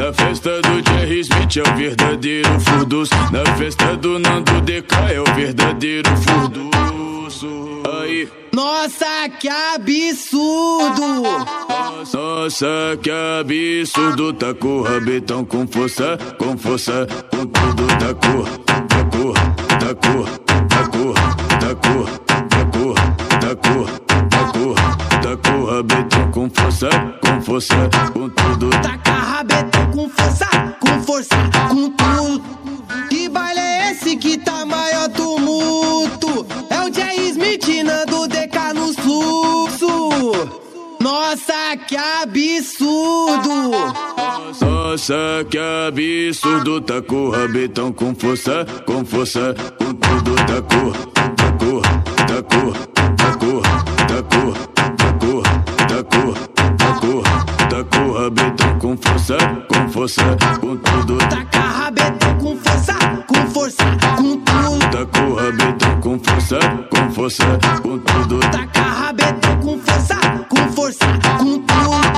Na festa do Jerry Smith é o verdadeiro furdunço. Na festa do Nando DK é o verdadeiro furdunço. Aí. Nossa, que absurdo! Nossa, que absurdo. Tá com o rabetão com força, com força, com tudo. Tá com, tá com, tá com, tá com, tá com, tá com, tá com, tá com, tá com o rabetão com força, com tudo. Taca rabetão com força, com tudo. Que baile é esse que tá maior tumulto? É o Jerry Smith, Nando DK no fluxo. Nossa, que absurdo! Nossa, que absurdo. Tá com o rabetão com força, com tudo. Tá com, tá com, tá com, tá com, tá com, tá com, tá com, tá com, tá com o rabetão com força, com tudo. Taca rabetão com força, com tudo. Tá com o rabetão com força, com tudo. Taca rabetão com força, com tudo.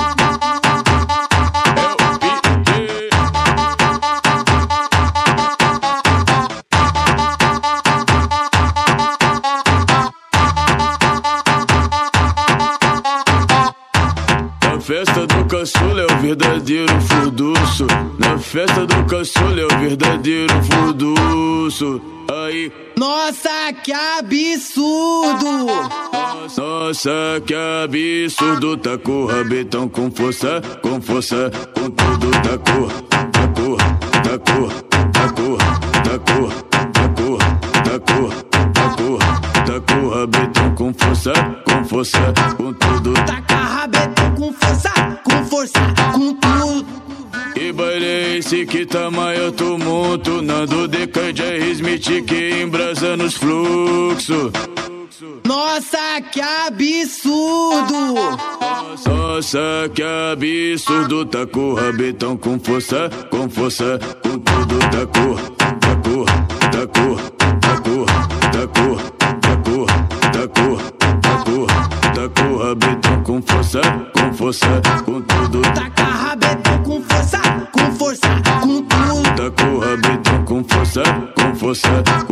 Na festa do caçula é o verdadeiro furdunço. Na festa do caçula é o verdadeiro furdunço. Aí. Nossa, que absurdo! Nossa, que absurdo. Tá com o rabetão com força, com tudo. Tá com, tá com, tá com, tá com, tá com, tá com, tá com, tá com, tá com o rabetão com força, com tudo. Taca rabetão com força, com tudo. Que baile é esse que tá maior tumulto? Nando DK e Jerry Smith que embrasa nos fluxos. Nossa, que absurdo! Nossa, que absurdo. Tá com o rabetão com força, com tudo. Tá com, tá com, tá com, tá com, tá com, tá com, tá com, tá com, tá com o rabetão com força, com tudo. Taca rabetão com força, com tudo. Tá com o rabetão com força,